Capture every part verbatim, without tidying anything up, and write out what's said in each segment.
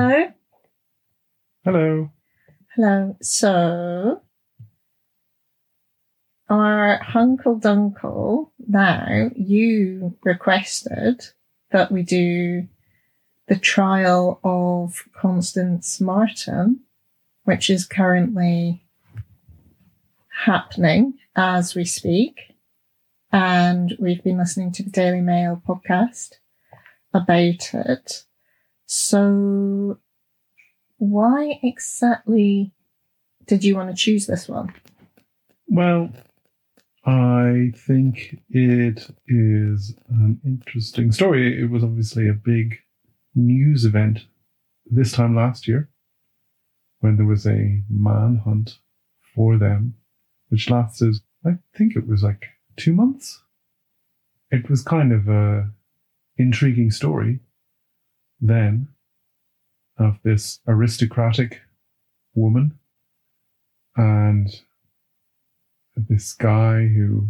Hello. Hello. Hello. So, our Hunkle Dunkle, now you requested that we do the trial of Constance Martin, which is currently happening as we speak. And we've been listening to the Daily Mail podcast about it. So, why exactly did you want to choose this one? Well, I think it is an interesting story. It was obviously a big news event this time last year when there was a manhunt for them, which lasted, I think it was like two months. It was kind of a intriguing story then of this aristocratic woman and this guy who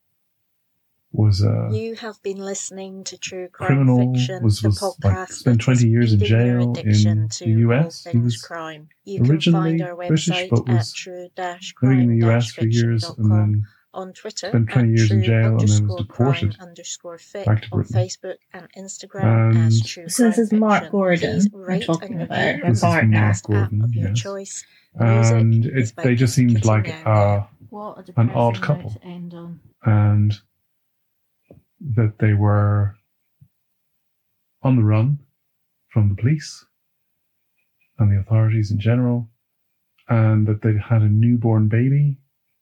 was a You have been listening to True Crime criminal, Fiction, was, the was podcast like spent that twenty is years in feeding your jail addiction in to the U S. all He things was crime. You can originally find our British, website but at was true living in the crime U S for years fiction and dot com, then on Twitter spent twenty at years in true jail and then was underscore crime deported underscore fic, back to on Britain. Facebook and Instagram as And True So this Crime is Mark Fiction. Gordon Please we're rate talking and about, review our on This is the partner. Mark podcast app Gordon, of your yes. choice. And Music it, is by they just seemed Kitty like Yang. uh, What a an depressing odd note couple. to end on. And that they were on the run from the police and the authorities in general, and that they had a newborn baby,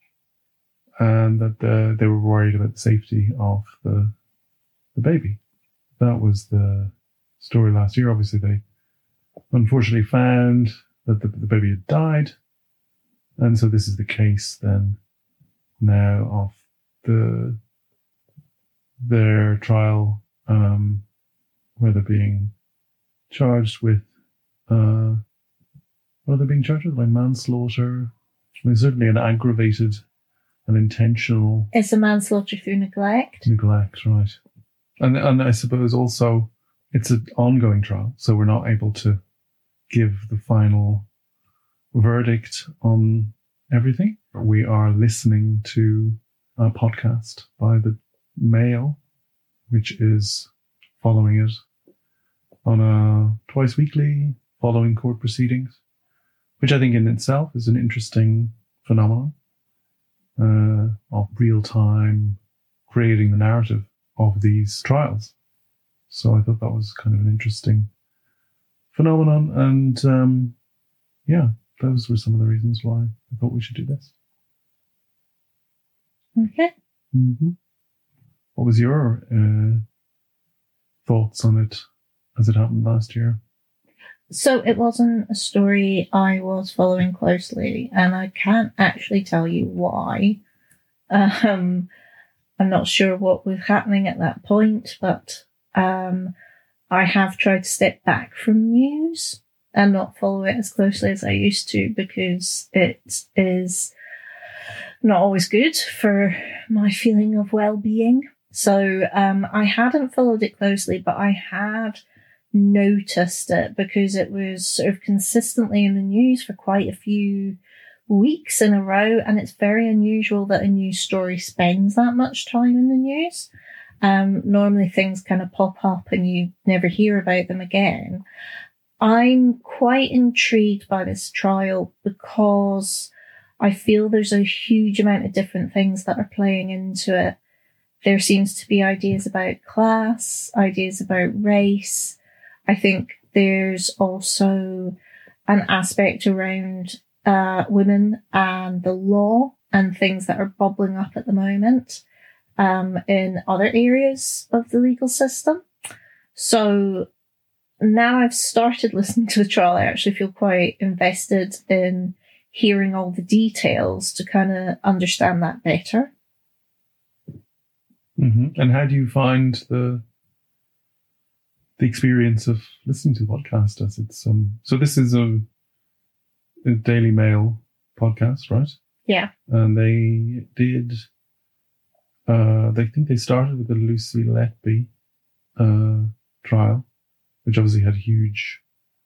and that the, they were worried about the safety of the the baby. That was the story last year. Obviously, they unfortunately found that the, the baby had died, and so this is the case then now of the their trial, um, where they're being charged with, uh, what are they being charged with? Like manslaughter. I mean, certainly an aggravated and intentional It's a manslaughter through neglect. neglect, right? And and I suppose also it's an ongoing trial, so we're not able to give the final verdict on everything. We are listening to a podcast by the Mail, which is following it on a twice weekly following court proceedings, which I think in itself is an interesting phenomenon uh, of real time creating the narrative of these trials. So I thought that was kind of an interesting phenomenon, and um, yeah, those were some of the reasons why I thought we should do this. Okay. Mm-hmm. What was your uh, thoughts on it as it happened last year? So it wasn't a story I was following closely, and I can't actually tell you why. Um, I'm not sure what was happening at that point, but um, I have tried to step back from news and not follow it as closely as I used to, because it is not always good for my feeling of well-being. So um, I hadn't followed it closely, but I had noticed it because it was sort of consistently in the news for quite a few weeks in a row, and it's very unusual that a news story spends that much time in the news. Um, normally things kind of pop up and you never hear about them again. I'm quite intrigued by this trial because I feel there's a huge amount of different things that are playing into it. There seems to be ideas about class, ideas about race. I think there's also an aspect around uh, women and the law and things that are bubbling up at the moment um, in other areas of the legal system. So now I've started listening to the trial, I actually feel quite invested in hearing all the details to kind of understand that better. Mm-hmm. And how do you find the the experience of listening to the podcast? As it's um, so this is a, a Daily Mail podcast, right? Yeah. And they did. Uh, they think they started with the Lucy Letby uh, trial, which obviously had huge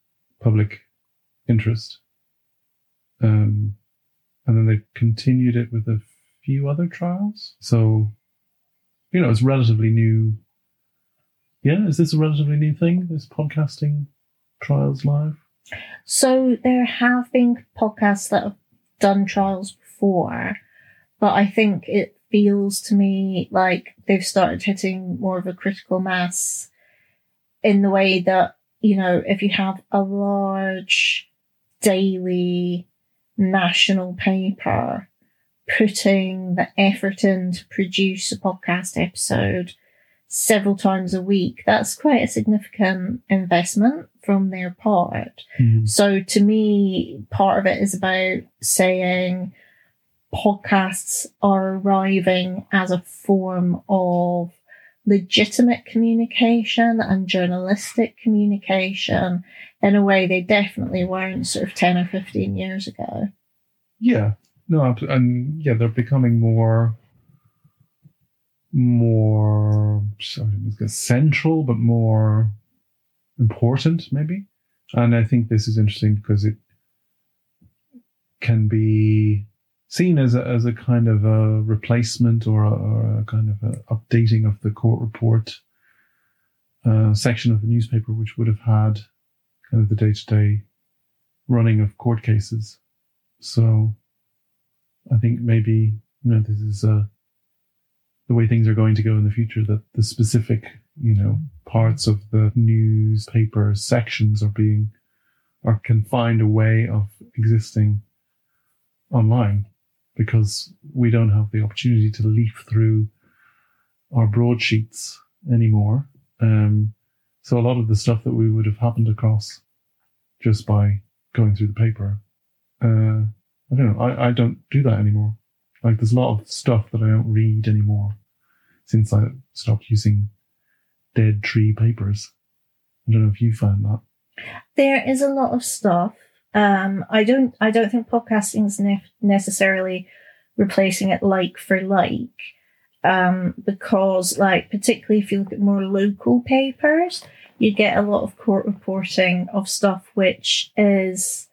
public interest. Um, and then they continued it with a few other trials. So, you know, it's relatively new. Yeah, is this a relatively new thing, this podcasting trials live? So there have been podcasts that have done trials before, but I think it feels to me like they've started hitting more of a critical mass in the way that, you know, if you have a large daily national paper putting the effort in to produce a podcast episode several times a week, that's quite a significant investment from their part. Mm-hmm. So to me, part of it is about saying podcasts are arriving as a form of legitimate communication and journalistic communication in a way they definitely weren't sort of ten or fifteen years ago. Yeah, no, and yeah, they're becoming more, more sorry, central, but more important, maybe. And I think this is interesting because it can be seen as a, as a kind of a replacement or a, or a kind of a updating of the court report uh, section of the newspaper, which would have had kind of the day-to-day running of court cases. So I think maybe, you know, this is uh, the way things are going to go in the future, that the specific, you know, parts of the newspaper sections are being, or can find a way of existing online, because we don't have the opportunity to leaf through our broadsheets anymore. Um, so a lot of the stuff that we would have happened across just by going through the paper, uh, I don't know, I, I don't do that anymore. Like, there's a lot of stuff that I don't read anymore since I stopped using dead tree papers. I don't know if you found that. There is a lot of stuff. Um, I don't. I don't think podcasting is ne- necessarily replacing it like for like, um, because, like, particularly if you look at more local papers, you get a lot of court reporting of stuff which is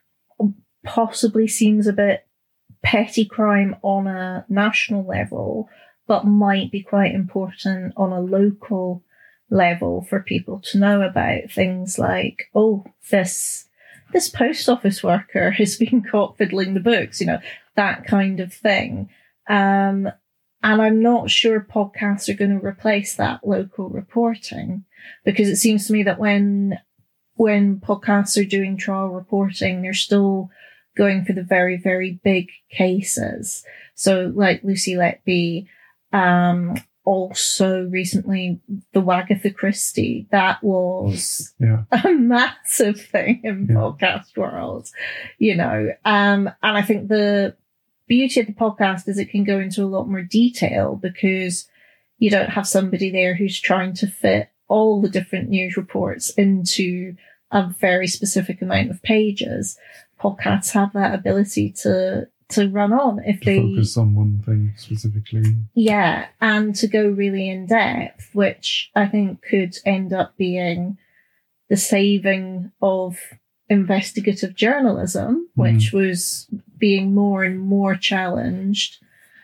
possibly seems a bit petty crime on a national level, but might be quite important on a local level for people to know about. Things like, oh, this. This post office worker has been caught fiddling the books, you know, that kind of thing. Um, and I'm not sure podcasts are going to replace that local reporting, because it seems to me that when when podcasts are doing trial reporting, they're still going for the very, very big cases. So like Lucy Letby, um, also recently the Wagatha Christie, that was yeah. a massive thing in yeah. podcast world, you know. Um, and I think the beauty of the podcast is it can go into a lot more detail, because you don't have somebody there who's trying to fit all the different news reports into a very specific amount of pages. Podcasts have that ability to to run on if to they focus on one thing specifically. Yeah, and to go really in depth, which I think could end up being the saving of investigative journalism, Mm. which was being more and more challenged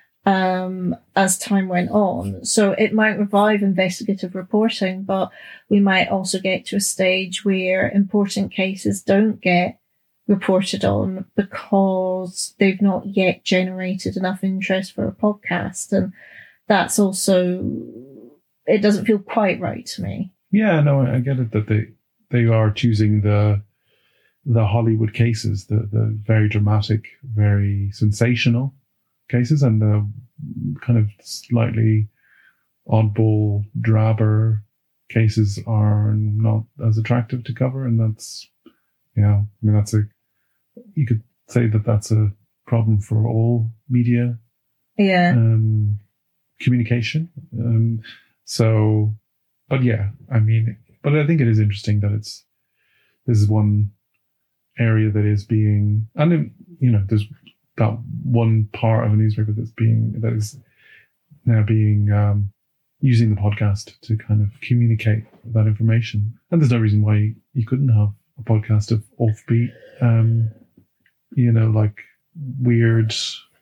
um, as time went on. So it might revive investigative reporting, but we might also get to a stage where important cases don't get reported on because they've not yet generated enough interest for a podcast. And that's also, it doesn't feel quite right to me. Yeah, no, I get it that they, they are choosing the the Hollywood cases, the, the very dramatic, very sensational cases, and the kind of slightly oddball, drabber cases are not as attractive to cover. And that's, yeah, I mean, that's a, you could say that that's a problem for all media Yeah. um, communication. Um, so, but yeah, I mean, but I think it is interesting that it's, this is one area that is being, and then, you know, there's that one part of a newspaper that's being, that is now being, um, using the podcast to kind of communicate that information. And there's no reason why you couldn't have a podcast of offbeat, um, you know, like weird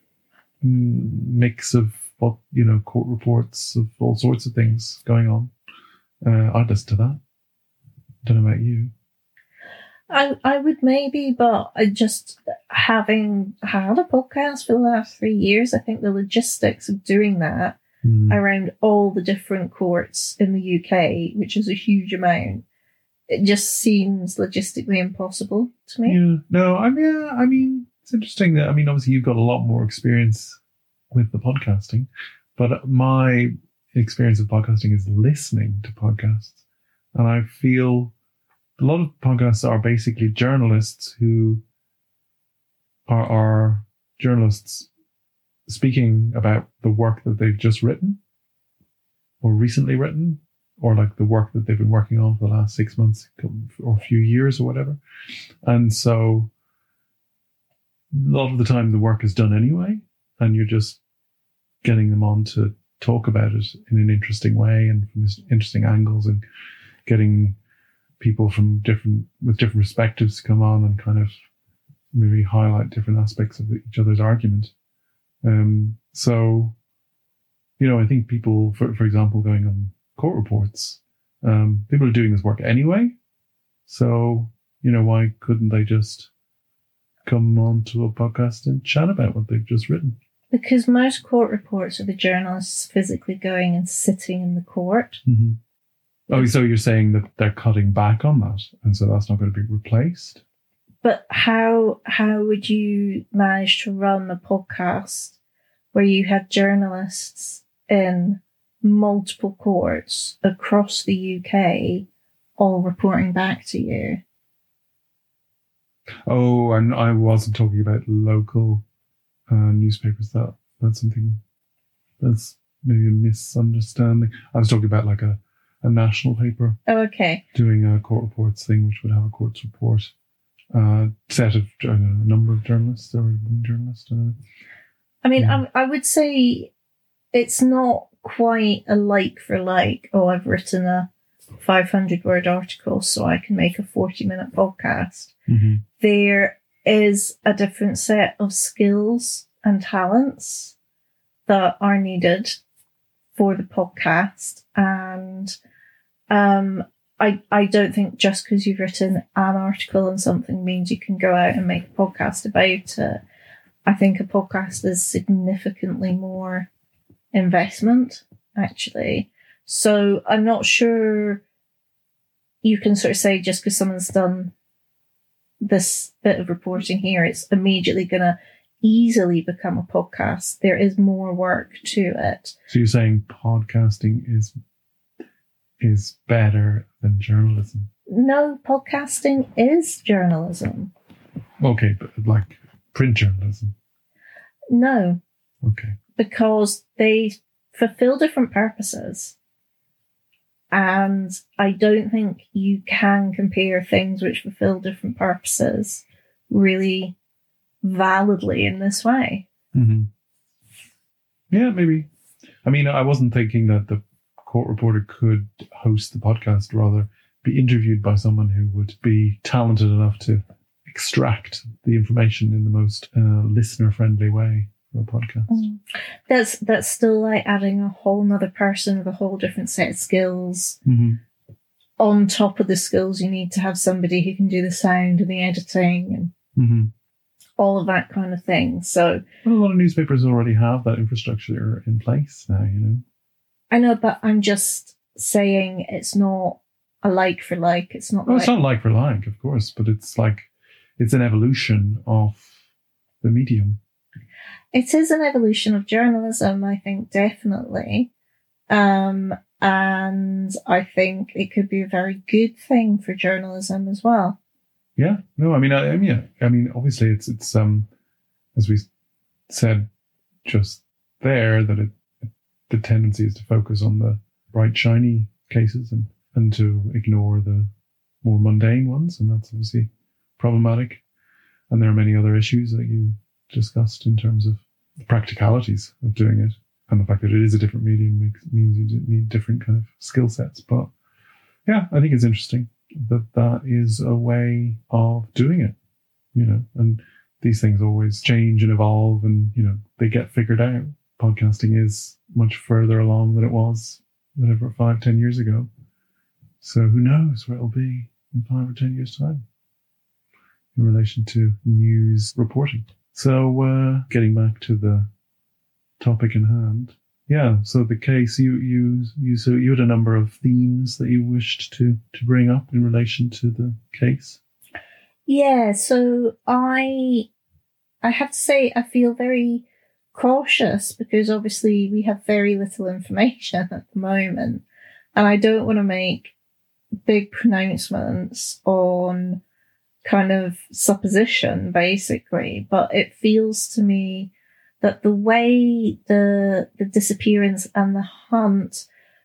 mix of what, you know, court reports of all sorts of things going on. Uh, I'd listen to that. Don't know about you. I I would maybe, but I just having had a podcast for the last three years, I think the logistics of doing that Mm. around all the different courts in the U K, which is a huge amount, it just seems logistically impossible to me. Yeah. No, I mean, yeah, I mean, it's interesting that, I mean, obviously you've got a lot more experience with the podcasting, but my experience of podcasting is listening to podcasts. And I feel a lot of podcasts are basically journalists who are, are journalists speaking about the work that they've just written or recently written, or like the work that they've been working on for the last six months or a few years or whatever. And so a lot of the time the work is done anyway, and you're just getting them on to talk about it in an interesting way and from interesting angles, and getting people from different, with different perspectives to come on and kind of maybe highlight different aspects of each other's argument. Um, so, you know, I think people, for, for example, going on court reports, um, people are doing this work anyway. So, you know, why couldn't they just come on to a podcast and chat about what they've just written? Because most court reports are the journalists physically going and sitting in the court. Mm-hmm. Oh, so you're saying that they're cutting back on that, and so that's not going to be replaced? But how how would you manage to run a podcast where you had journalists in multiple courts across the U K all reporting back to you? Oh, and I wasn't talking about local uh, newspapers. That that's something that's maybe a misunderstanding. I was talking about like a, a national paper. Oh, okay. Doing a court reports thing, which would have a courts report uh, set of I don't know, a number of journalists or one journalist. Uh, I mean, yeah. I, I would say it's not quite a like for like. Oh, I've written a five hundred word article, so I can make a forty minute podcast. Mm-hmm. There is a different set of skills and talents that are needed for the podcast. And um, I, I don't think just because you've written an article on something means you can go out and make a podcast about it. I think a podcast is significantly more investment, actually. So I'm not sure you can sort of say just because someone's done this bit of reporting here, it's immediately going to easily become a podcast. There is more work to it. So you're saying podcasting is is better than journalism? No, podcasting is journalism. Okay, but like print journalism? No. Okay. Because they fulfill different purposes. And I don't think you can compare things which fulfill different purposes really validly in this way. Mm-hmm. Yeah, maybe. I mean, I wasn't thinking that the court reporter could host the podcast, rather be interviewed by someone who would be talented enough to extract the information in the most uh, listener-friendly way for a podcast. Mm. That's that's still like adding a whole nother person with a whole different set of skills. Mm-hmm. On top of the skills, you need to have somebody who can do the sound and the editing and mm-hmm. all of that kind of thing. So well, a lot of newspapers already have that infrastructure in place now, you know. I know, but I'm just saying it's not a like for like. It's not. Well, like, it's not like for like, of course, but it's like it's an evolution of the medium. It is an evolution of journalism, I think, definitely. Um, and I think it could be a very good thing for journalism as well. Yeah, no, I mean, I, I mean, yeah, I mean, obviously, it's it's um, as we said just there, that it, the tendency is to focus on the bright, shiny cases and and to ignore the more mundane ones, and that's obviously problematic. And there are many other issues that you discussed in terms of the practicalities of doing it, and the fact that it is a different medium makes means you need different kind of skill sets. But yeah, I think it's interesting. that that is a way of doing it, you know, and these things always change and evolve and, you know, they get figured out. Podcasting is much further along than it was whatever, five, ten years ago. So who knows where it'll be in five or ten years' time in relation to news reporting. So uh, getting back to the topic in hand. Yeah, so the case, you you you so you had a number of themes that you wished to, to bring up in relation to the case. Yeah, so I I have to say I feel very cautious because obviously we have very little information at the moment, and I don't want to make big pronouncements on kind of supposition, basically. But it feels to me that the way the the disappearance and the hunt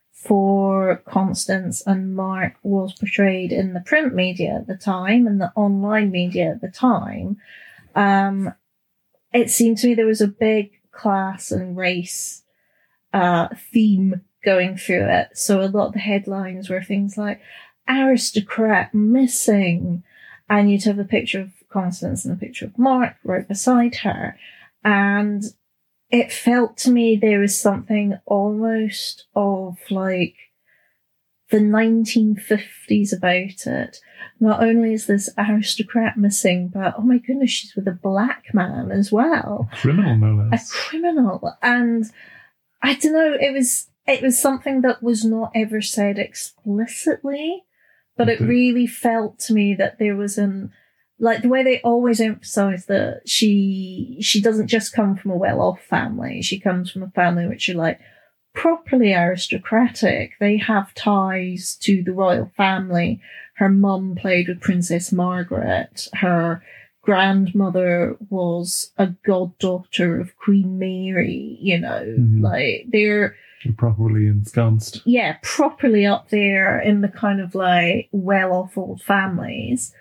for Constance and Mark was portrayed in the print media at the time and the online media at the time, um, it seemed to me there was a big class and race uh, theme going through it. So a lot of the headlines were things like aristocrat missing, and you'd have a picture of Constance and a picture of Mark right beside her. And it felt to me there was something almost of like the nineteen fifties about it. Not only is this aristocrat missing, but oh my goodness, she's with a black man as well. A criminal, no less. A criminal. And I don't know, it was it was something that was not ever said explicitly, but it really felt to me that there was an like the way they always emphasize that she she doesn't just come from a well-off family. She comes from a family which are like properly aristocratic. They have ties to the royal family. Her mum played with Princess Margaret. Her grandmother was a goddaughter of Queen Mary. You know, mm-hmm. like they're You're properly ensconced. Yeah, properly up there in the kind of like well-off old families.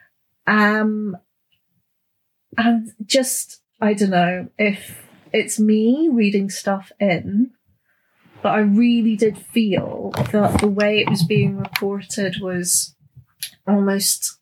Um, and just, I don't know if it's me reading stuff in, but I really did feel that the way it was being reported was almost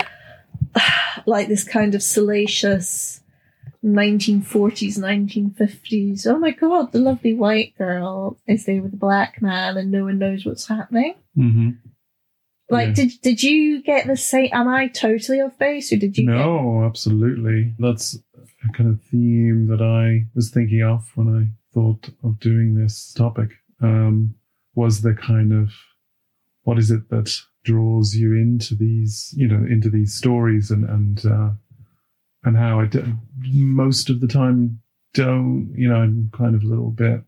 like this kind of salacious nineteen forties, nineteen fifties. Oh my God, the lovely white girl is there with the black man and no one knows what's happening. Mm-hmm. Like, yeah. did did you get the same? Am I totally off base, or did you? No, get... absolutely. That's a kind of theme that I was thinking of when I thought of doing this topic. Um, was the kind of what is it that draws you into these, you know, into these stories, and and uh, and how I do, most of the time don't, you know, I'm kind of a little bit.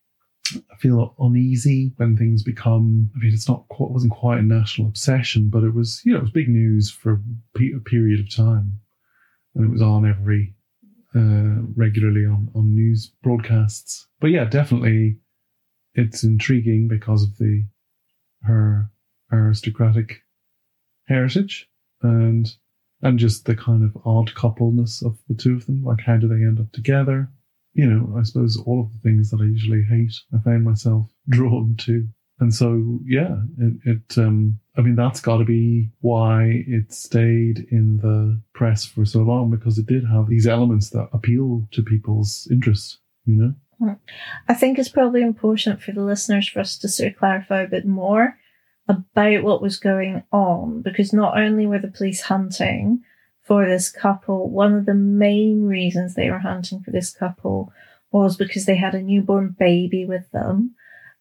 I feel uneasy when things become, I mean, it's not quite, wasn't quite a national obsession, but it was, you know, it was big news for a period of time. And it was on every, uh, regularly on, on news broadcasts. But yeah, definitely it's intriguing because of the, her aristocratic heritage and, and just the kind of odd coupleness of the two of them. Like, how do they end up together? You know, I suppose all of the things that I usually hate, I found myself drawn to. And so, yeah, it, it um, I mean, that's got to be why it stayed in the press for so long, because it did have these elements that appeal to people's interests, you know? I think it's probably important for the listeners for us to sort of clarify a bit more about what was going on, because not only were the police hunting for this couple, one of the main reasons they were hunting for this couple was because they had a newborn baby with them,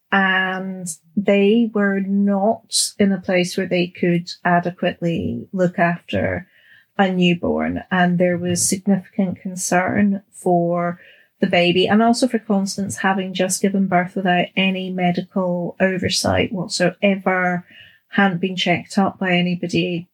and they were not in a place where they could adequately look after a newborn, and there was significant concern for the baby and also for Constance having just given birth without any medical oversight whatsoever, hadn't been checked up by anybody.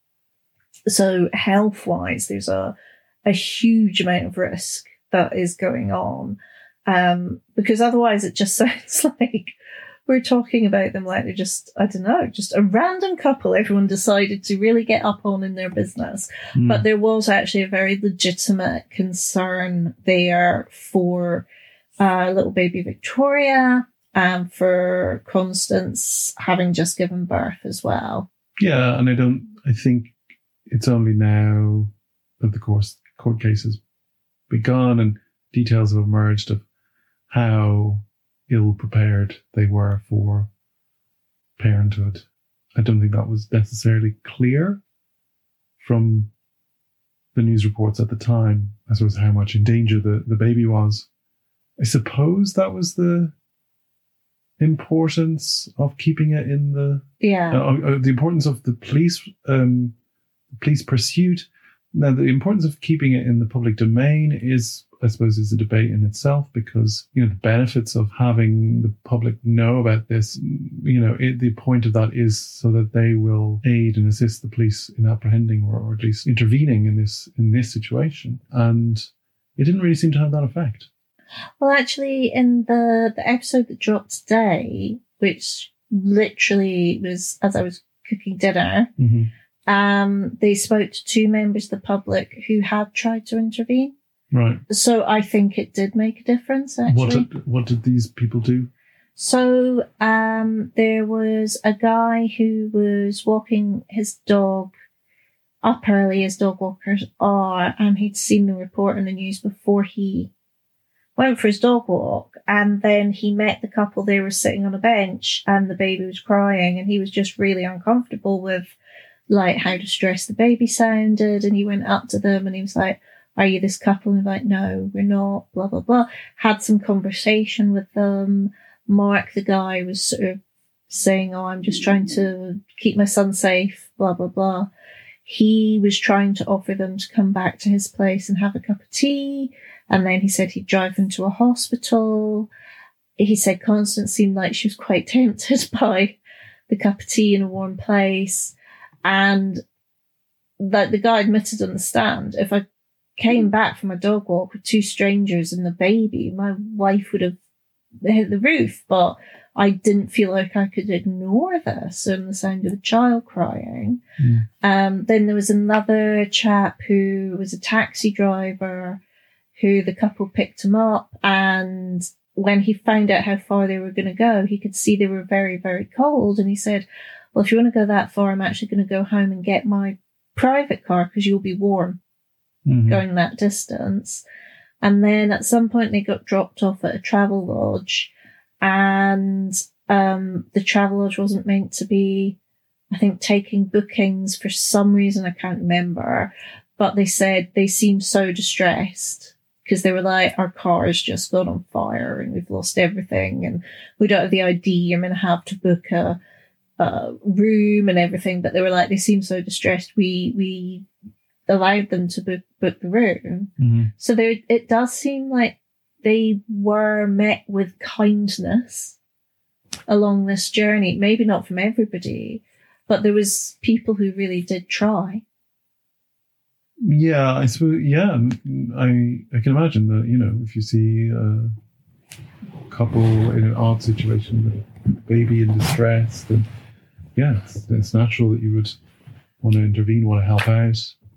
So health-wise, there's a a huge amount of risk that is going on, um, because otherwise it just sounds like we're talking about them like they're just, I don't know, just a random couple everyone decided to really get up on in their business. Mm. But there was actually a very legitimate concern there for uh, little baby Victoria and for Constance having just given birth as well. Yeah, and I don't. I think it's only now that the course court case has begun and details have emerged of how ill prepared they were for parenthood. I don't think that was necessarily clear from the news reports at the time, as was how much in danger the, the baby was. I suppose that was the importance of keeping it in the Yeah. uh, uh, the importance of the police um, police pursuit. Now, the importance of keeping it in the public domain is, I suppose, is a debate in itself, because, you know, the benefits of having the public know about this, you know, it, the point of that is so that they will aid and assist the police in apprehending or, or at least intervening in this in this situation. And it didn't really seem to have that effect. Well, actually, in the, the episode that dropped today, which literally was as I was cooking dinner, Mm-hmm. um, they spoke to two members of the public who had tried to intervene. Right. So I think it did make a difference, actually. What did, what did these people do? So um, there was a guy who was walking his dog up early, as dog walkers are, and he'd seen the report in the news before he went for his dog walk, and then he met the couple. They were sitting on a bench and the baby was crying, and he was just really uncomfortable with like how distressed the baby sounded, and he went up to them and he was like, "Are you this couple?" And they're like, "No, we're not," blah blah blah. Had some conversation with them. Mark, the guy, was sort of saying, "Oh, I'm just trying to keep my son safe," blah blah blah. He was trying to offer them to come back to his place and have a cup of tea. And then he said he'd drive them to a hospital. He said Constance seemed like she was quite tempted by the cup of tea in a warm place. And that the guy admitted on the stand, if I came back from a dog walk with two strangers and the baby, my wife would have hit the roof. But I didn't feel like I could ignore this and the sound of the child crying. Mm. Um, then there was another chap who was a taxi driver who the couple picked him up, and when he found out how far they were going to go, he could see they were very, very cold, and he said, "Well, if you want to go that far, I'm actually going to go home and get my private car because you'll be warm Mm-hmm. going that distance." And then at some point they got dropped off at a travel lodge, and um, the travel lodge wasn't meant to be, I think, taking bookings for some reason. I can't remember, but they said they seemed so distressed because they were like, "Our car has just gone on fire and we've lost everything and we don't have the I D. I'm going to have to book a, a room and everything." But they were like, they seemed so distressed. We we allowed them to book, book the room. Mm-hmm. So there, it does seem like they were met with kindness along this journey. Maybe not from everybody, but there was people who really did try. Yeah, I suppose. Yeah, I I can imagine that, you know, if you see a couple in an odd situation with a baby in distress, then yeah, it's, it's natural that you would want to intervene, want to help out.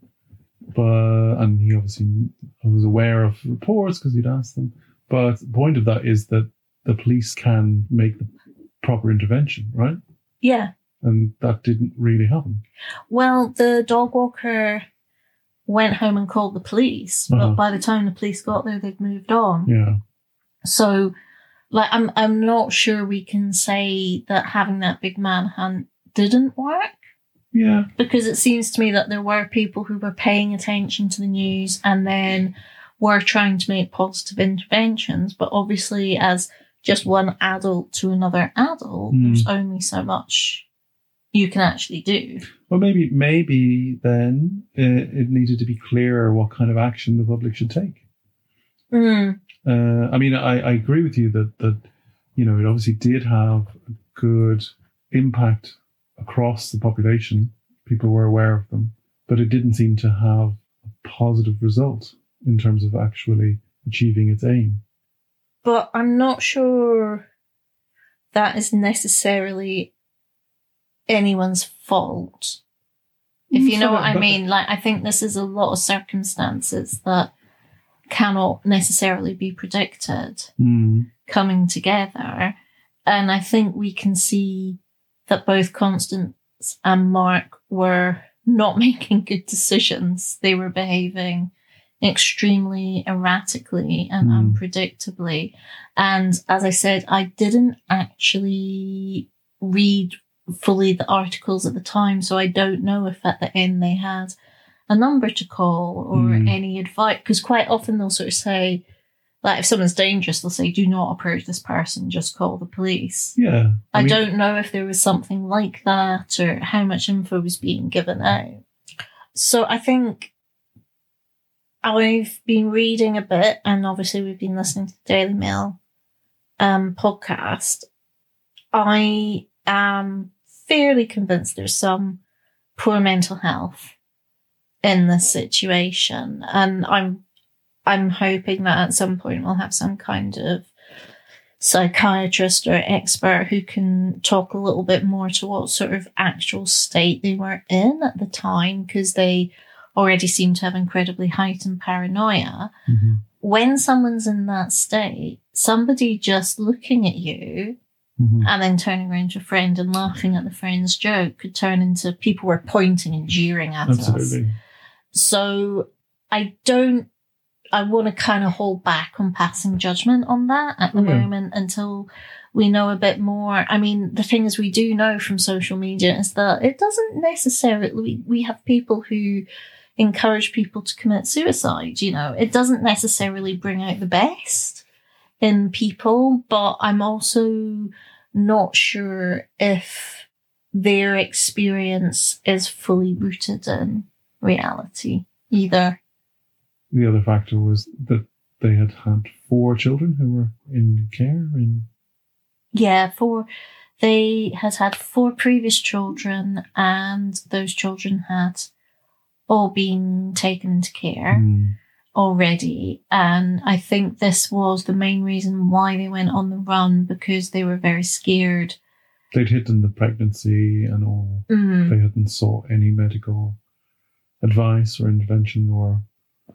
But and he obviously was aware of reports because he'd asked them. But the point of that is that the police can make the proper intervention, right? Yeah. And that didn't really happen. Well, the dog walker went home and called the police, but Uh-huh. by the time the police got there, they'd moved on. Yeah. So, like, I'm I'm not sure we can say that having that big manhunt didn't work, Yeah. because it seems to me that there were people who were paying attention to the news and then were trying to make positive interventions. But obviously, as just one adult to another adult, Mm. there's only so much you can actually do. Well, maybe maybe then uh, it needed to be clearer what kind of action the public should take. Mm. Uh, I mean, I, I agree with you that, that, you know, it obviously did have a good impact across the population. People were aware of them, but it didn't seem to have a positive result in terms of actually achieving its aim. But I'm not sure that is necessarily anyone's fault. If you know what I mean, like, I think this is a lot of circumstances that cannot necessarily be predicted Mm. coming together. And I think we can see that both Constance and Mark were not making good decisions. They were behaving extremely erratically and Mm. unpredictably. And as I said, I didn't actually read fully the articles at the time, so I don't know if at the end they had a number to call or Mm. any advice, because quite often they'll sort of say, like, if someone's dangerous, they'll say, do not approach this person, just call the police. Yeah. I, mean, don't know if there was something like that or how much info was being given out. So I think I've been reading a bit, and obviously we've been listening to the Daily Mail um, podcast. I am fairly convinced there's some poor mental health in this situation, and I'm I'm hoping that at some point we'll have some kind of psychiatrist or expert who can talk a little bit more to what sort of actual state they were in at the time, because they already seem to have incredibly heightened paranoia. Mhm. When someone's in that state, somebody just looking at you Mhm. and then turning around to a friend and laughing at the friend's joke could turn into people were pointing and jeering at us. Absolutely. So I don't, I want to kind of hold back on passing judgment on that at the Okay. moment until we know a bit more. I mean, the thing is, we do know from social media is that it doesn't necessarily, we, we have people who encourage people to commit suicide, you know, it doesn't necessarily bring out the best in people, but I'm also not sure if their experience is fully rooted in reality either. The other factor was that they had had four children who were in care. In Yeah, four. They had had four previous children, and those children had all been taken into care Mm. already. And I think this was the main reason why they went on the run, because they were very scared. They'd hidden the pregnancy and all. Mm. They hadn't sought any medical advice or intervention or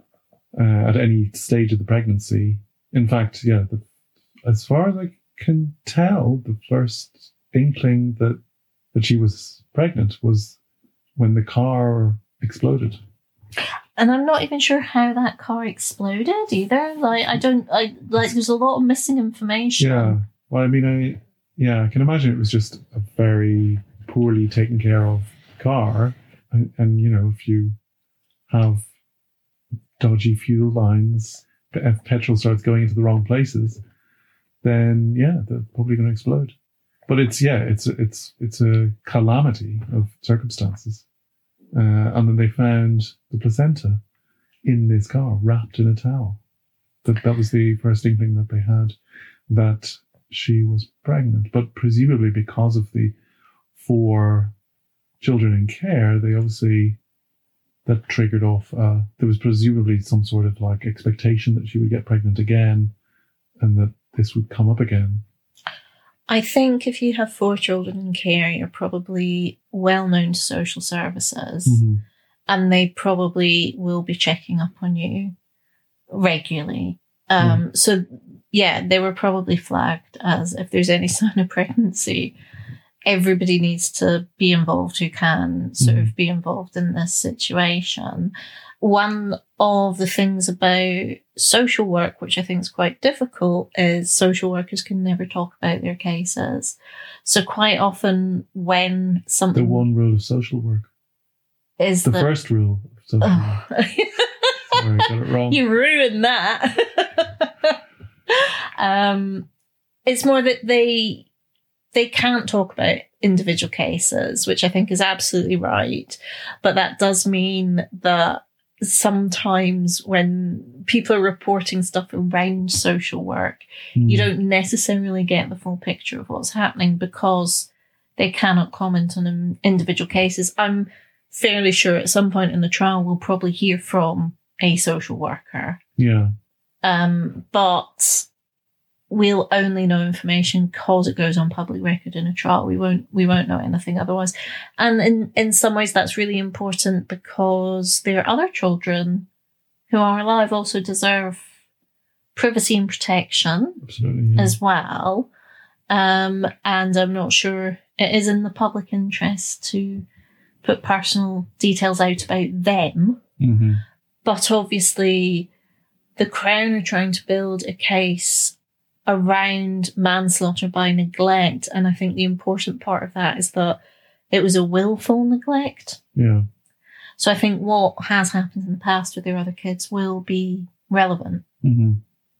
uh, at any stage of the pregnancy. In fact, yeah, the, as far as I can tell, the first inkling that that she was pregnant was when the car exploded. And I'm not even sure how that car exploded either. Like, I don't, I like, there's a lot of missing information. Yeah. Well, I mean, I yeah, I can imagine it was just a very poorly taken care of car, and, and you know, if you have dodgy fuel lines, if petrol starts going into the wrong places, then yeah, they're probably going to explode. But it's yeah, it's it's it's a calamity of circumstances. Uh, and then they found the placenta in this car, wrapped in a towel. That that was the first inkling that they had that she was pregnant. But presumably because of the four children in care, they obviously, that triggered off, uh, there was presumably some sort of like expectation that she would get pregnant again and that this would come up again. I think if you have four children in care, you're probably well known to social services, Mm-hmm. and they probably will be checking up on you regularly. Um, Mm. So, yeah, they were probably flagged as if there's any sign of pregnancy, everybody needs to be involved who can sort Mhm. of be involved in this situation. One of the things about social work, which I think is quite difficult, is social workers can never talk about their cases. So quite often when The something one rule of social work. is The that... first rule of social work. Oh. Sorry, I got it wrong. You ruined that. um, it's more that they they can't talk about individual cases, which I think is absolutely right. But that does mean that sometimes when people are reporting stuff around social work, Mm. you don't necessarily get the full picture of what's happening because they cannot comment on um, individual cases. I'm fairly sure at some point in the trial we'll probably hear from a social worker. Yeah. Um, but we'll only know information because it goes on public record in a trial. We won't we won't know anything otherwise. And in, in some ways that's really important because their other children who are alive also deserve privacy and protection Absolutely. Yeah. as well. Um, and I'm not sure it is in the public interest to put personal details out about them. Mm-hmm. But obviously, the Crown are trying to build a case around manslaughter by neglect. And I think the important part of that is that it was a willful neglect. Yeah. So I think what has happened in the past with their other kids will be relevant. Mm-hmm.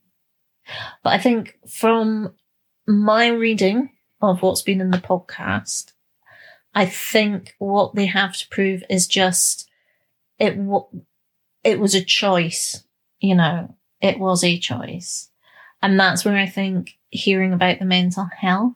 But I think from my reading of what's been in the podcast, I think what they have to prove is just it, w- it was a choice, you know, it was a choice. And that's where I think hearing about the mental health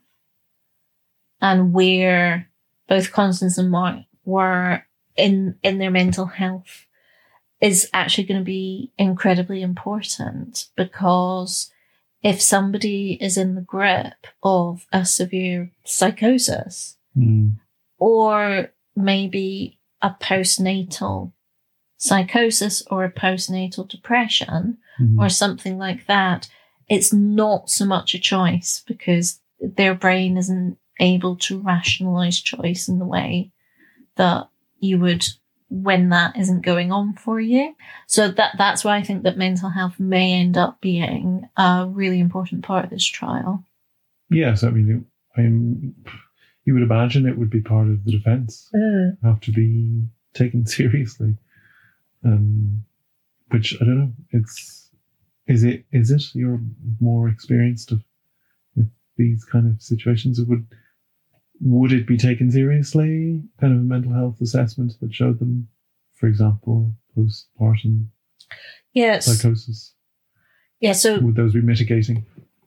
and where both Constance and Mark were in, in their mental health is actually going to be incredibly important, because if somebody is in the grip of a severe psychosis mm. or maybe a postnatal psychosis or a postnatal depression mm. or something like that, it's not so much a choice because their brain isn't able to rationalize choice in the way that you would when that isn't going on for you. So that that's why I think that mental health may end up being a really important part of this trial. Yes, I mean, I'm, you would imagine it would be part of the defence, Mm. have to be taken seriously. Um, which, I don't know, it's, is it, is it you're more experienced of, with these kind of situations? It would, would it be taken seriously? Kind of a mental health assessment that showed them, for example, postpartum Yes. psychosis? Yeah, so Would those be mitigating?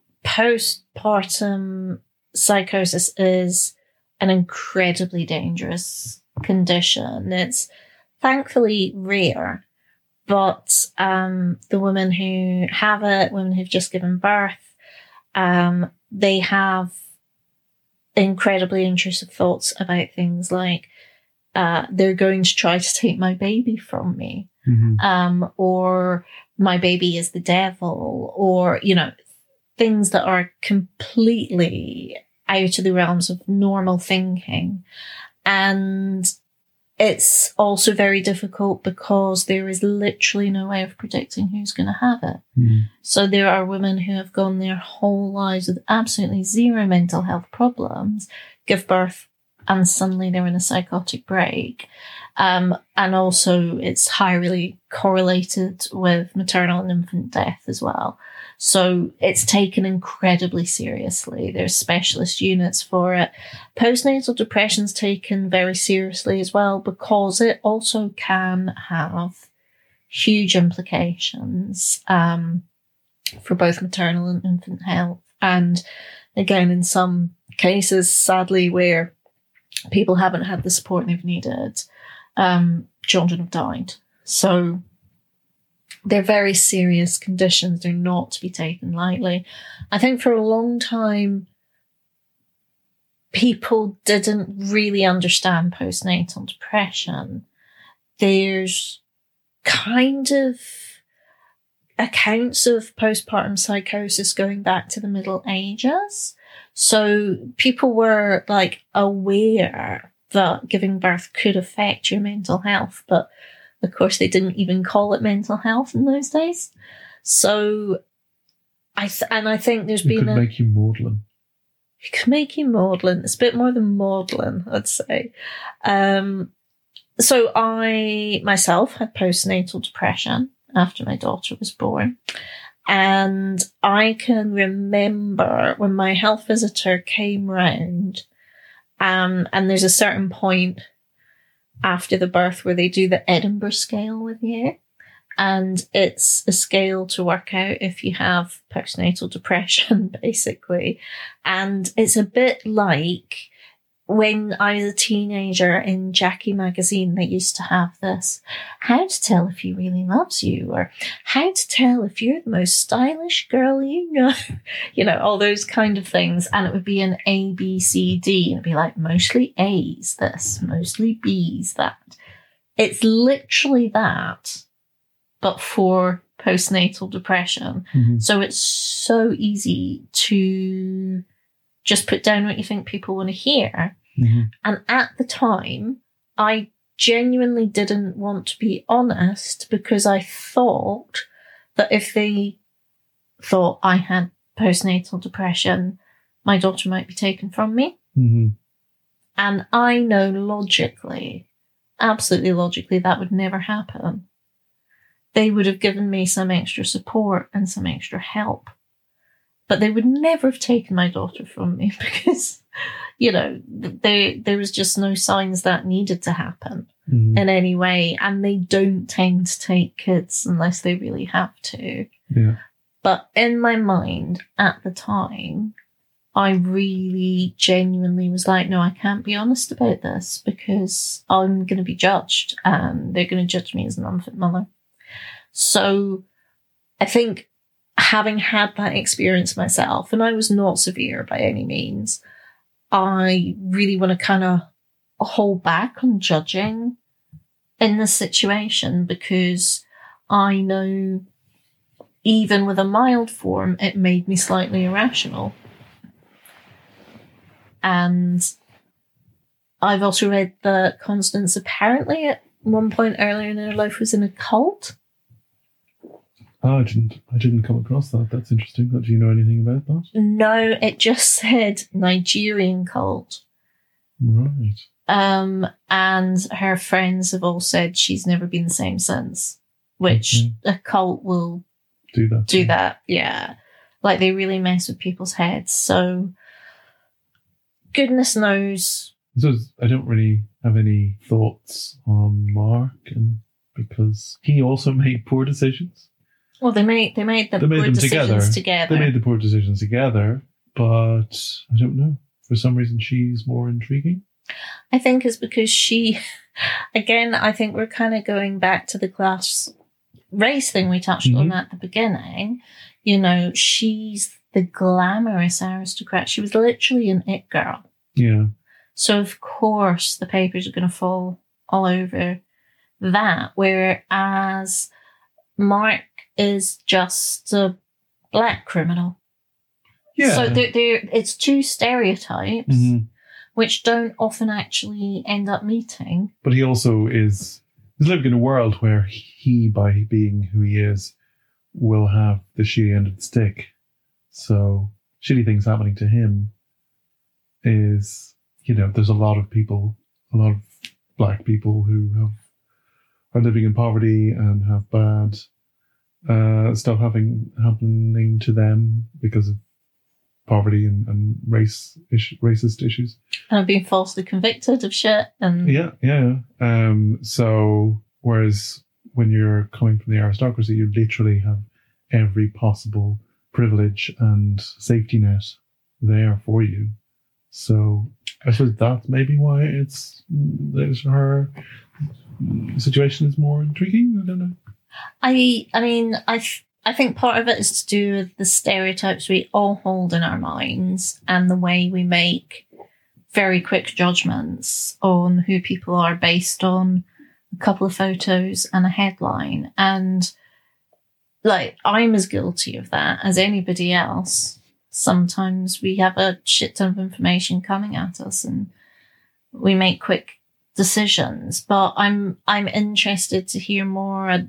postpartum psychosis is an incredibly dangerous condition. It's thankfully rare, but um, the women who have it, women who've just given birth, um, they have incredibly intrusive thoughts about things like uh, they're going to try to take my baby from me, Mm-hmm. um, or my baby is the devil, or, you know, things that are completely out of the realms of normal thinking. And it's also very difficult because there is literally no way of predicting who's going to have it. Mm-hmm. So there are women who have gone their whole lives with absolutely zero mental health problems, give birth, and suddenly they're in a psychotic break. Um, and also it's highly correlated with maternal and infant death as well. So it's taken incredibly seriously. There's specialist units for it. Postnatal depression's taken very seriously as well, because it also can have huge implications um, for both maternal and infant health. And again, in some cases, sadly, where people haven't had the support they've needed, um, children have died. So they're very serious conditions. They're not to be taken lightly. I think for a long time, people didn't really understand postnatal depression. There's kind of accounts of postpartum psychosis going back to the Middle Ages. So people were like aware that giving birth could affect your mental health, but of course they didn't even call it mental health in those days. So I th- and I think there's it been could a make you maudlin. it could make you maudlin. It's a bit more than maudlin, I'd say. Um, so I myself had postnatal depression after my daughter was born. And I can remember when my health visitor came round, um, and there's a certain point after the birth where they do the Edinburgh scale with you. And it's a scale to work out if you have postnatal depression, basically. And it's a bit like when I was a teenager in Jackie magazine, they used to have this, how to tell if he really loves you, or how to tell if you're the most stylish girl you know, you know, all those kind of things. And it would be an A, B, C, D, and it'd be like mostly A's this, mostly B's that. It's literally that, but for postnatal depression. Mm-hmm. So it's so easy to just put down what you think people want to hear. Mm-hmm. And at the time, I genuinely didn't want to be honest because I thought that if they thought I had postnatal depression, my daughter might be taken from me. Mm-hmm. And I know logically, absolutely logically, that would never happen. They would have given me some extra support and some extra help. But they would never have taken my daughter from me because, you know, there there was just no signs that needed to happen Mm-hmm. in any way. And they don't tend to take kids unless they really have to. Yeah. But in my mind at the time, I really genuinely was like, no, I can't be honest about this because I'm going to be judged and they're going to judge me as an unfit mother. So I think having had that experience myself, and I was not severe by any means, I really want to kind of hold back on judging in this situation because I know even with a mild form, it made me slightly irrational. And I've also read that Constance apparently at one point earlier in her life was in a cult. Oh, I didn't. I didn't come across that. That's interesting. Do you know anything about that? No, it just said Nigerian cult. Right. Um, and her friends have all said she's never been the same since. Which Okay. a cult will Do that. do that. Yeah, like they really mess with people's heads. So goodness knows. So I don't really have any thoughts on Mark, and because he also made poor decisions. Well, they made they made the They made poor them decisions together. together. They made the poor decisions together, but I don't know. For some reason, she's more intriguing. I think it's because she, again, I think we're kind of going back to the class race thing we touched Mm-hmm. on at the beginning. You know, she's the glamorous aristocrat. She was literally an it girl. Yeah. So, of course, the papers are going to fall all over that. Whereas Mark is just a black criminal. Yeah. So, they're, they're, it's two stereotypes. Mhm. Which don't often actually end up meeting. But he also is he's living in a world where he, by being who he is, will have the shitty end of the stick. So shitty things happening to him is, you know, there's a lot of people, a lot of black people who have are living in poverty and have bad uh, stuff having happening to them because of poverty and, and race ish, racist issues. And I've been falsely convicted of shit. And Yeah, yeah. Um, so, whereas when you're coming from the aristocracy, you literally have every possible privilege and safety net there for you. So, I suppose that's maybe why it's there's her situation is more intriguing. I don't know. I, I mean, I, th- I think part of it is to do with the stereotypes we all hold in our minds and the way we make very quick judgments on who people are based on a couple of photos and a headline. And like, I'm as guilty of that as anybody else. Sometimes we have a shit ton of information coming at us and we make quick decisions, but I'm, I'm interested to hear more.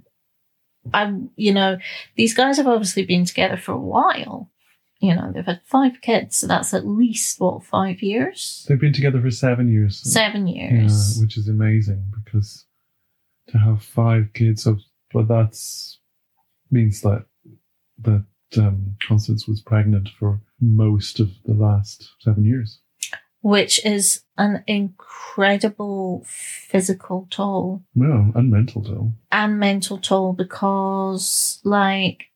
I, you know, these guys have obviously been together for a while. You know, they've had five kids, so that's at least, what, five years? They've been together for seven years. Seven years. Yeah, which is amazing because to have five kids, so, but that's means that that um, Constance was pregnant for most of the last seven years. Which is an incredible physical toll. No, and mental toll. And mental toll because, like,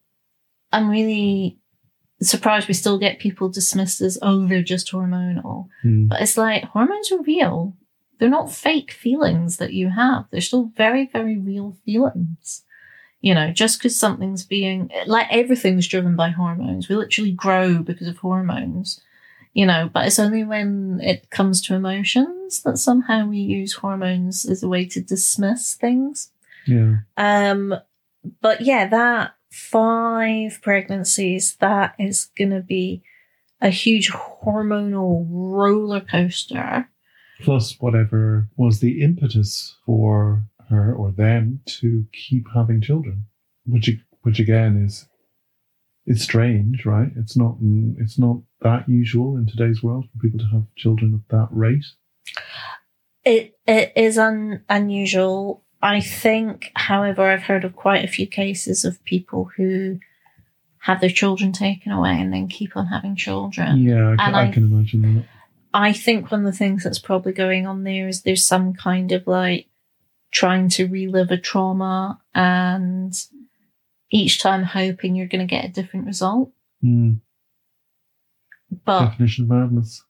I'm really surprised we still get people dismissed as, oh, they're just hormonal. Mm. But it's like, hormones are real. They're not fake feelings that you have. They're still very, very real feelings. You know, just because something's being, like, everything's driven by hormones. We literally grow because of hormones. You know, but it's only when it comes to emotions that somehow we use hormones as a way to dismiss things. Yeah. Um, but yeah, that five pregnancies, that is going to be a huge hormonal roller coaster. Plus whatever was the impetus for her or them to keep having children, which which again is it's strange, right? It's not it's not that usual in today's world for people to have children at that rate. It it is un, unusual. I think, however, I've heard of quite a few cases of people who have their children taken away and then keep on having children. Yeah, I, can, I, I can imagine that. I think one of the things that's probably going on there is there's some kind of like trying to relive a trauma and each time hoping you're going to get a different result. Mm. But definition of madness.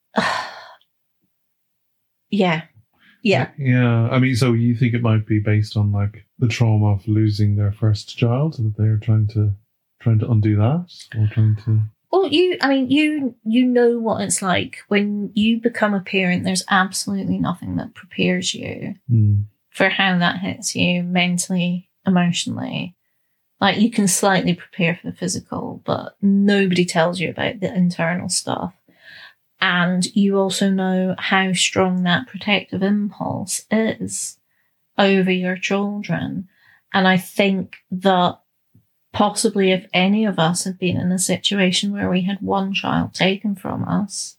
yeah. Yeah. Yeah. I mean, so you think it might be based on like the trauma of losing their first child, so that they're trying to trying to undo that, or trying to. Well, you, I mean, you you know what it's like when you become a parent. There's absolutely nothing that prepares you mm. for how that hits you mentally, emotionally. Like, you can slightly prepare for the physical, but nobody tells you about the internal stuff. And you also know how strong that protective impulse is over your children. And I think that possibly if any of us had been in a situation where we had one child taken from us,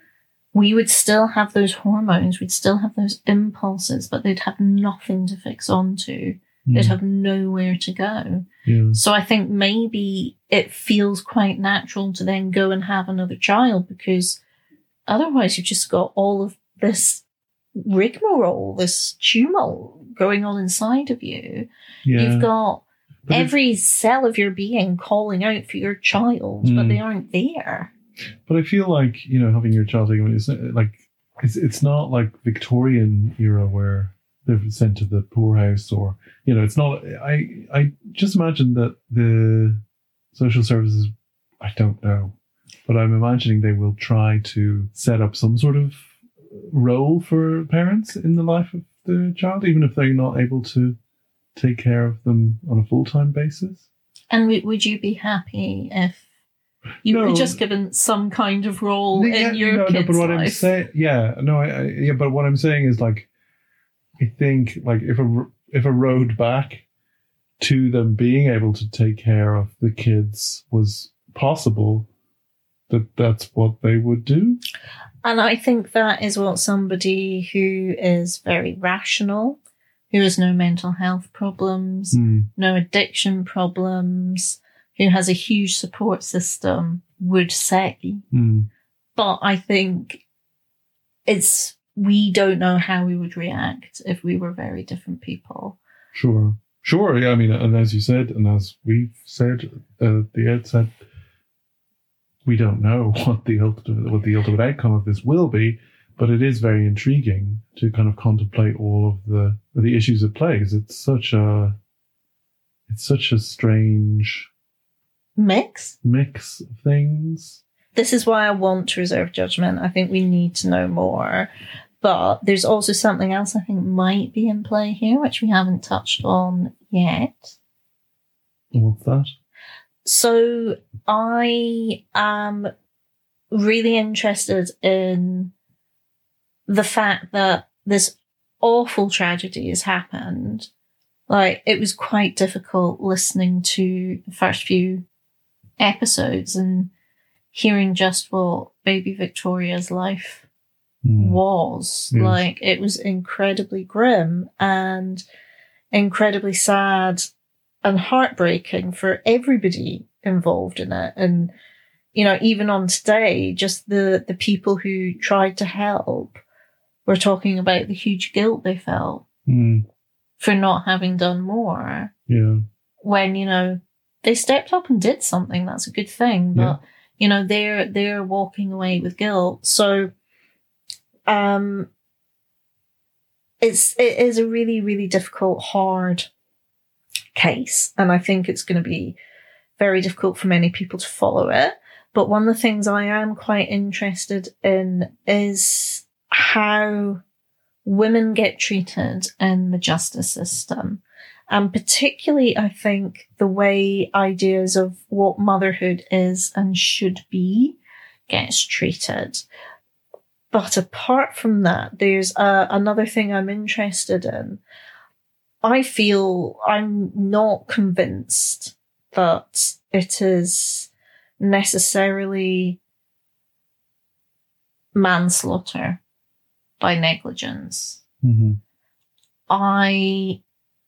we would still have those hormones, we'd still have those impulses, but they'd have nothing to fix onto. Mm. They'd have nowhere to go. Yeah. So I think maybe it feels quite natural to then go and have another child, because otherwise you've just got all of this rigmarole, this tumult going on inside of you. Yeah. You've got But every cell of your being calling out for your child, Mm. but they aren't there. But I feel like, you know, having your child taken away, it's not, like it's it's not like Victorian era where they're sent to the poorhouse, or, you know, it's not. I I just imagine that the social services, I don't know, but I'm imagining they will try to set up some sort of role for parents in the life of the child, even if they're not able to take care of them on a full-time basis. And w- would you be happy if you No. were just given some kind of role Yeah, in your no, kid's no, but what life? I'm saying, yeah, no, I, I, yeah, but what I'm saying is, like, I think, like, if a if a road back to them being able to take care of the kids was possible, that that's what they would do. And I think that is what somebody who is very rational, who has no mental health problems, Mm. no addiction problems, who has a huge support system would say. Mm. But I think it's, we don't know how we would react if we were very different people. Sure, sure. Yeah, I mean, and as you said, and as we've said uh, at the outset, we don't know what the ultimate what the ultimate outcome of this will be. But it is very intriguing to kind of contemplate all of the the issues it plays. It's such a it's such a strange Mix? mix of things. This is why I want to reserve judgment. I think we need to know more. But there's also something else I think might be in play here, which we haven't touched on yet. What's that? So I am really interested in the fact that this awful tragedy has happened. Like, it was quite difficult listening to the first few episodes and hearing just what baby Victoria's life Mm. was. Yes. Like, it was incredibly grim and incredibly sad and heartbreaking for everybody involved in it. And, you know, even on today, just the, the people who tried to help were talking about the huge guilt they felt Mm. for not having done more. Yeah. When, you know, they stepped up and did something, that's a good thing. But, Yeah. you know, they're they're walking away with guilt. So um it's it is a really, really difficult, hard case. And I think it's going to be very difficult for many people to follow it. But one of the things I am quite interested in is how women get treated in the justice system. And particularly, I think, the way ideas of what motherhood is and should be gets treated. But apart from that, there's uh, another thing I'm interested in. I feel I'm not convinced that it is necessarily manslaughter by negligence. Mm-hmm. I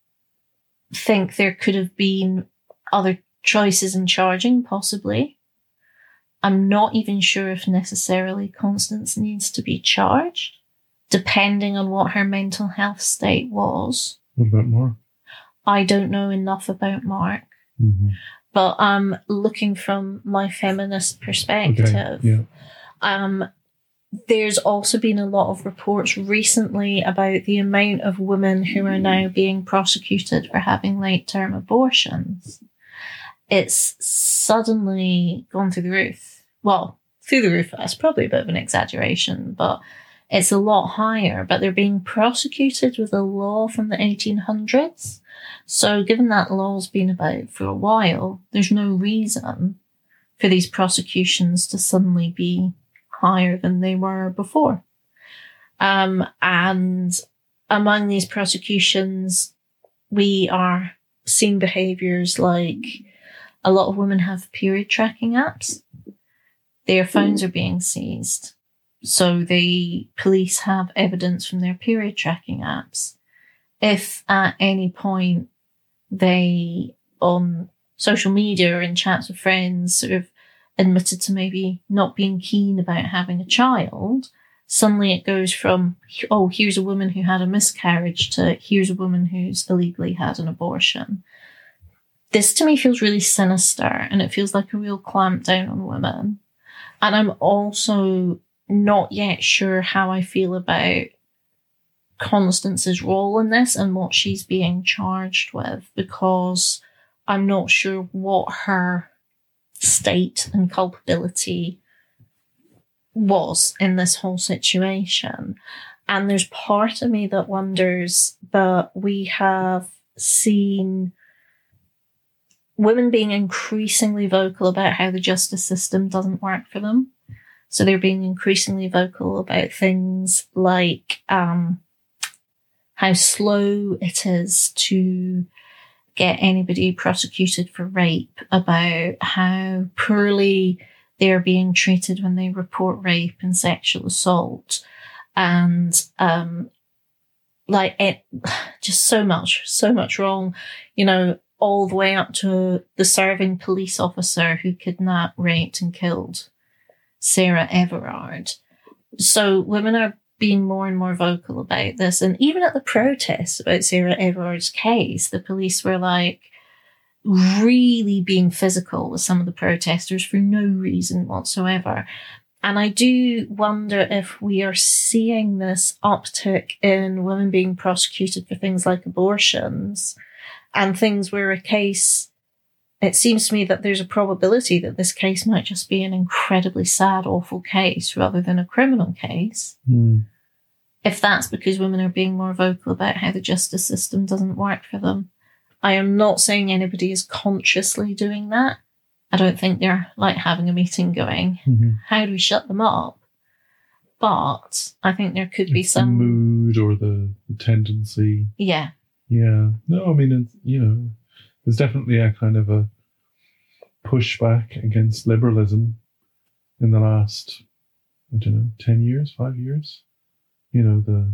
think there could have been other choices in charging, possibly. I'm not even sure if necessarily Constance needs to be charged, depending on what her mental health state was. What about Mark? I don't know enough about Mark. Mm-hmm. But um, looking from my feminist perspective, Okay. Yeah. um, there's also been a lot of reports recently about the amount of women who are now being prosecuted for having late-term abortions. It's suddenly gone through the roof. Well, through the roof, that's probably a bit of an exaggeration, but it's a lot higher. But they're being prosecuted with a law from the eighteen hundreds. So given that law's been about for a while, there's no reason for these prosecutions to suddenly be higher than they were before. Um, and among these prosecutions, we are seeing behaviours like a lot of women have period tracking apps. Their phones are being seized. So the police have evidence from their period tracking apps. If at any point they, on social media or in chats with friends, sort of admitted to maybe not being keen about having a child, suddenly it goes from, oh, here's a woman who had a miscarriage to here's a woman who's illegally had an abortion. This to me feels really sinister, and it feels like a real clamp down on women. And I'm also not yet sure how I feel about Constance's role in this and what she's being charged with, because I'm not sure what her state and culpability was in this whole situation. And there's part of me that wonders that we have seen women being increasingly vocal about how the justice system doesn't work for them. So they're being increasingly vocal about things like um, how slow it is to get anybody prosecuted for rape, about how poorly they're being treated when they report rape and sexual assault. And um, like it, just so much, so much wrong, you know, all the way up to the serving police officer who kidnapped, raped and killed Sarah Everard. So women are being more and more vocal about this. And even at the protests about Sarah Everard's case, the police were like really being physical with some of the protesters for no reason whatsoever. And I do wonder if we are seeing this uptick in women being prosecuted for things like abortions and things where a case, it seems to me that there's a probability that this case might just be an incredibly sad, awful case rather than a criminal case. Mm. If that's because women are being more vocal about how the justice system doesn't work for them. I am not saying anybody is consciously doing that. I don't think they're like having a meeting going, mm-hmm. how do we shut them up? But I think there could be it's some the mood or the, the tendency. Yeah. Yeah. No, I mean, it's, you know, there's definitely a kind of a pushback against liberalism in the last, I don't know, ten years, five years. You know, the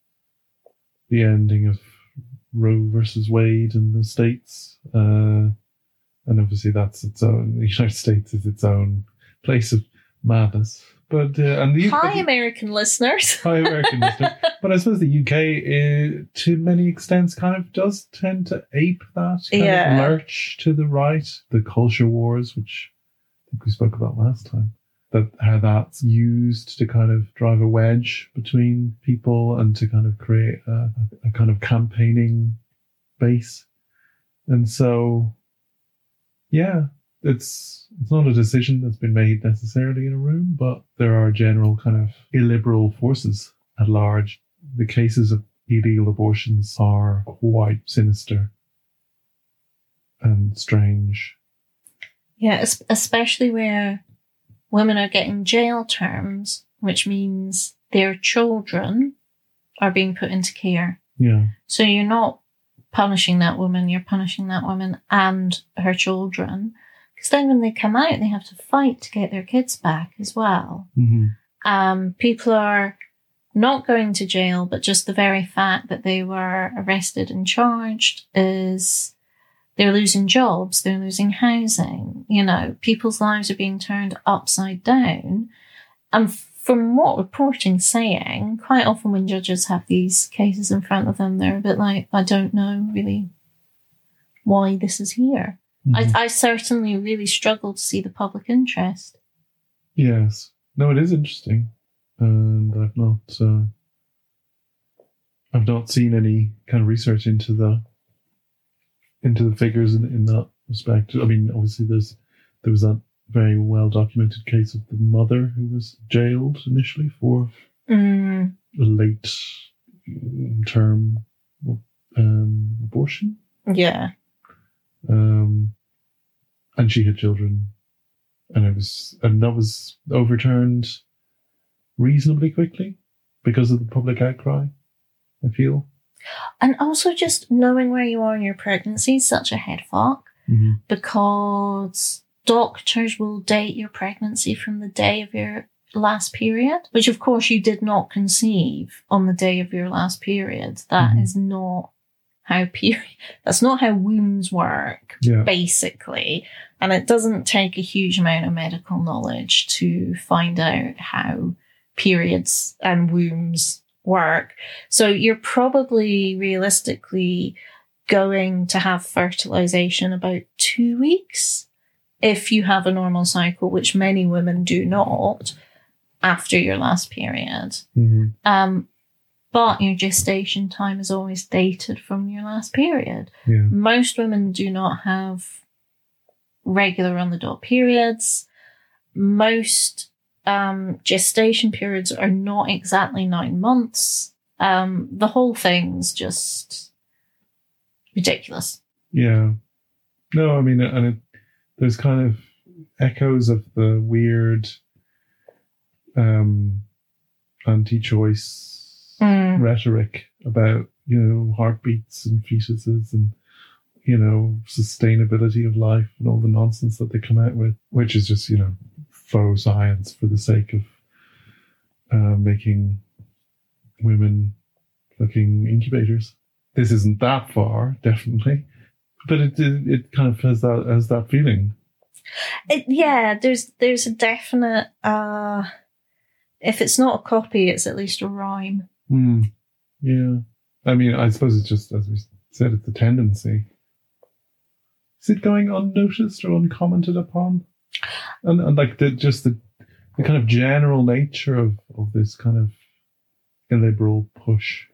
the ending of Roe versus Wade in the States. Uh, and obviously that's its own, the United States is its own place of madness. But uh, and the Hi, but, American listeners. Hi, American listeners. But I suppose the U K, uh, to many extents, kind of does tend to ape that kind Yeah. of lurch to the right. The culture wars, which I think we spoke about last time, that how that's used to kind of drive a wedge between people and to kind of create a, a kind of campaigning base. And so, yeah, it's it's not a decision that's been made necessarily in a room, but there are general kind of illiberal forces at large. The cases of illegal abortions are quite sinister and strange. Yeah, es- especially where women are getting jail terms, which means their children are being put into care. Yeah. So you're not punishing that woman, you're punishing that woman and her children. Because then when they come out, they have to fight to get their kids back as well. Mm-hmm. Um, people are not going to jail, but just the very fact that they were arrested and charged is they're losing jobs, they're losing housing. You know, people's lives are being turned upside down. And from what reporting's saying, quite often when judges have these cases in front of them, they're a bit like, I don't know really why this is here. Mm-hmm. I, I certainly really struggle to see the public interest. Yes. No, it is interesting. And I've not uh, I've not seen any kind of research into the into the figures in, in that respect. I mean, obviously there's there was that very well documented case of the mother who was jailed initially for Mm. a late term um, abortion. Yeah. Um, and she had children, and it was and that was overturned reasonably quickly because of the public outcry, I feel. And also just knowing where you are in your pregnancy is such a head fuck, Mm-hmm. because doctors will date your pregnancy from the day of your last period, which of course you did not conceive on the day of your last period. That Mhm. is not how period, that's not how wombs work, Yeah. basically. And it doesn't take a huge amount of medical knowledge to find out how periods and wombs work. So you're probably realistically going to have fertilization about two weeks if you have a normal cycle, which many women do not after your last period. Mm-hmm. Um, but your gestation time is always dated from your last period. Yeah. Most women do not have regular on the dot periods. Most um, gestation periods are not exactly nine months. Um, the whole thing's just ridiculous. Yeah. No, I mean, and it, there's kind of echoes of the weird um, anti-choice Mm. rhetoric about, you know, heartbeats and fetuses and, you know, sustainability of life and all the nonsense that they come out with, which is just, you know, faux science for the sake of uh, making women looking incubators. This isn't that far, definitely, but it it, it kind of has that has that feeling. It, yeah, there's there's a definite. Uh, if it's not a copy, it's at least a rhyme. Mm. Yeah, I mean, I suppose it's just, as we said, it's a tendency. Is it going unnoticed or uncommented upon? And, and like the, just the, the kind of general nature of, of this kind of illiberal push.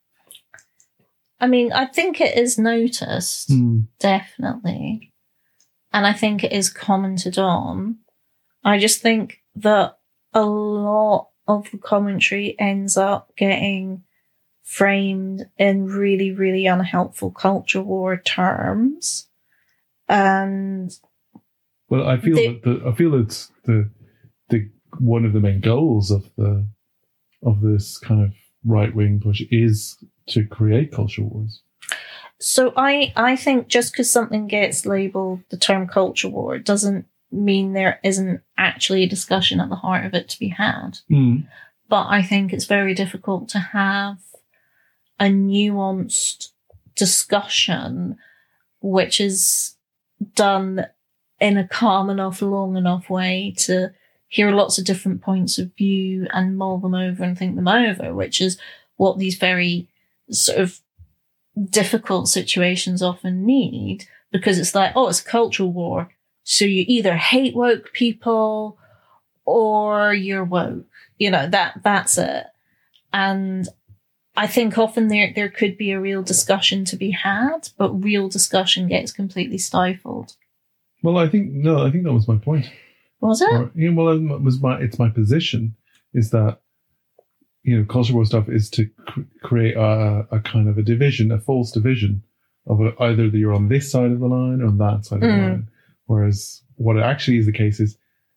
I mean, I think it is noticed, Mm. definitely. And I think it is commented on. I just think that a lot of the commentary ends up getting framed in really, really unhelpful culture war terms. And Well, I feel The- that the, I feel it's the the one of the main goals of the of this kind of right wing push is to create culture wars. so I, I think just because something gets labelled the term culture war doesn't mean there isn't actually a discussion at the heart of it to be had. Mm. But I think it's very difficult to have a nuanced discussion which is done in a calm enough, long enough way to hear lots of different points of view and mull them over and think them over, which is what these very sort of difficult situations often need, because it's like, oh, it's a cultural war. So you either hate woke people or you're woke. You know, that that's it. And I think often there there could be a real discussion to be had, but real discussion gets completely stifled. Well, I think no, I think that was my point. Was it? Or, yeah, well, it was my it's my position is that, you know, culture war stuff is to cr- create a, a kind of a division, a false division of a, either that you're on this side of the line or on that side of the Mm. line. Whereas what actually is the case is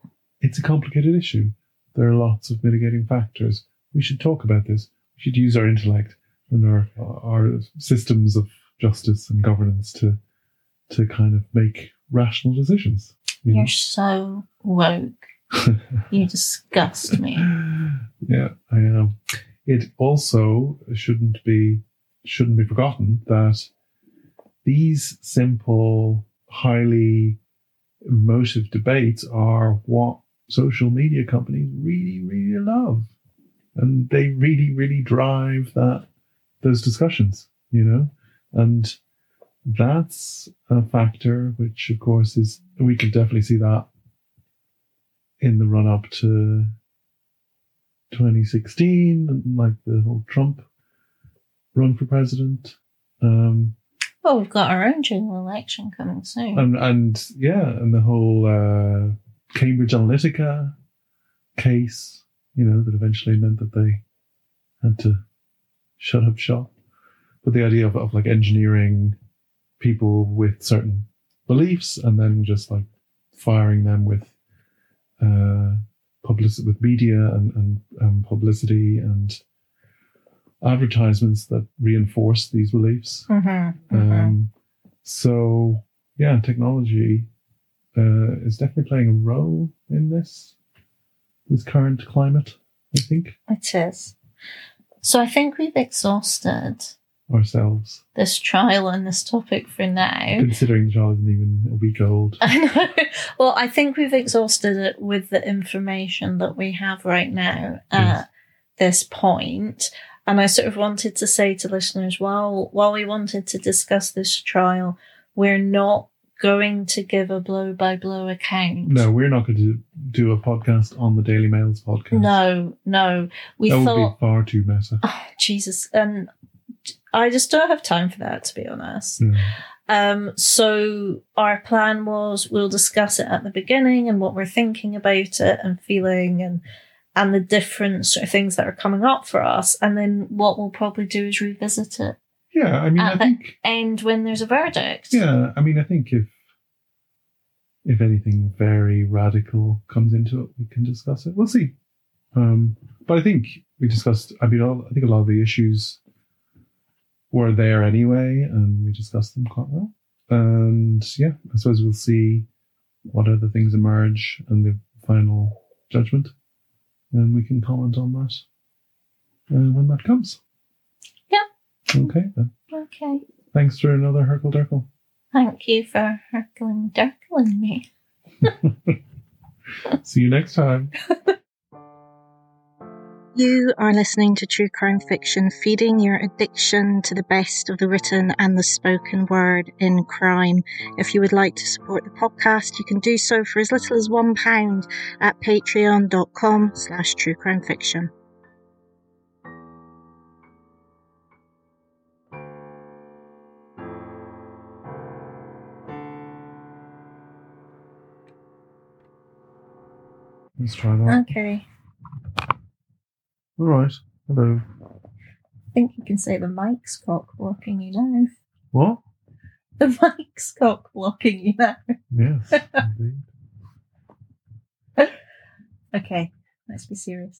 it's a complicated issue. There are lots of mitigating factors. We should talk about this. We should use our intellect and our our systems of justice and governance to to kind of make rational decisions. You You're know? so woke. You disgust me. Yeah, I am. It also shouldn't be shouldn't be forgotten that these simple, highly emotive debates are what social media companies really, really love. And they really, really drive that those discussions, you know? And that's a factor which, of course, is we can definitely see that in the run up to twenty sixteen, and like the whole Trump run for president. Um, Well, we've got our own general election coming soon. and, and yeah, and the whole uh, Cambridge Analytica case, you know, that eventually meant that they had to shut up shop. But the idea of, of like engineering people with certain beliefs and then just like firing them with uh, publicity, with media and, and um, publicity and advertisements that reinforce these beliefs. Mm-hmm, Um, mm-hmm. So yeah, technology uh, is definitely playing a role in this this current climate, I think, It is. So I think we've exhausted ourselves. this trial on this topic for now. Considering the child isn't even a week old. I know. Well, I think we've exhausted it with the information that we have right now at Yes. this point. And I sort of wanted to say to listeners, while while we wanted to discuss this trial, we're not going to give a blow-by-blow account. No, we're not going to do a podcast on the Daily Mail's podcast. No, no. We that thought, would be far too meta. oh, Jesus, and I just don't have time for that, to be honest. Yeah. Um, so our plan was we'll discuss it at the beginning and what we're thinking about it and feeling and and the different sort of things that are coming up for us. And then what we'll probably do is revisit it Yeah, I mean, at I the think. end when there's a verdict. Yeah, I mean, I think if if anything very radical comes into it, we can discuss it. We'll see. Um, but I think we discussed. I mean, all, I think a lot of the issues were there anyway, and we discussed them quite well. And yeah, I suppose we'll see what other things emerge and the final judgment, and we can comment on that uh, when that comes. Yeah. Okay then. Okay. Thanks for another Hercle Durkle. Thank you for hercling durkling me. See you next time. You are listening to True Crime Fiction, feeding your addiction to the best of the written and the spoken word in crime. If you would like to support the podcast, you can do so for as little as one pound at patreon.com slash true crime fiction. Let's try that. Okay. All right. Hello. I think you can say the mic's cock blocking you now. What? The mic's cock blocking you now. Yes, indeed. Okay, let's be serious.